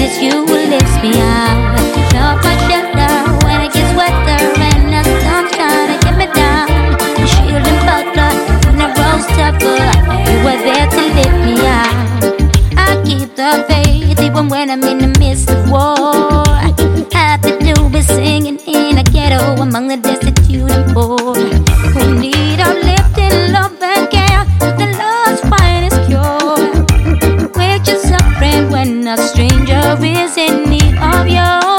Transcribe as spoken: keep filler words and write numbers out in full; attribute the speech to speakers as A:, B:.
A: it's you who lifts me out. Love my shelter when it gets wetter and the sun's trying to get me down. Shield and buckler when the road's tougher, you were there to lift me out. I keep the faith even when I'm in the midst of war. Happy to be singing in a ghetto among the destitute and poor, who need uplifting love and care. The Lord's finest cure. We're just suffering when a stranger is in need of yours.